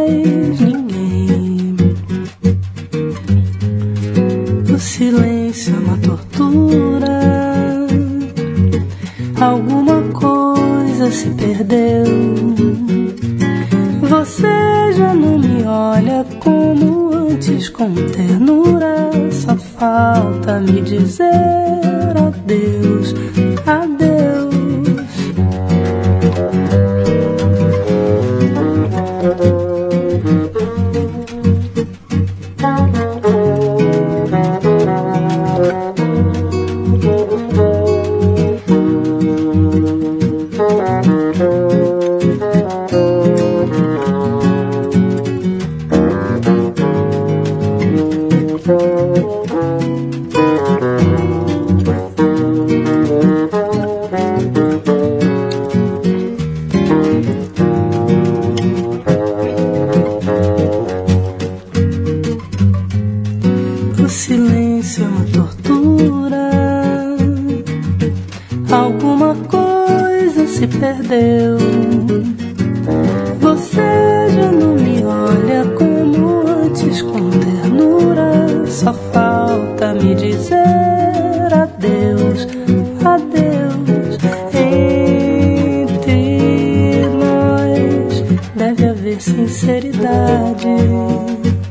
mais ninguém. O silêncio é uma tortura. Alguma coisa se perdeu. Você já não me olha como antes, com ternura. Só falta me dizer adeus, adeus. O silêncio é uma tortura. Alguma coisa se perdeu. Você já não me olha como antes, com ternura. Só falta me dizer adeus, adeus. Entre nós deve haver sinceridade.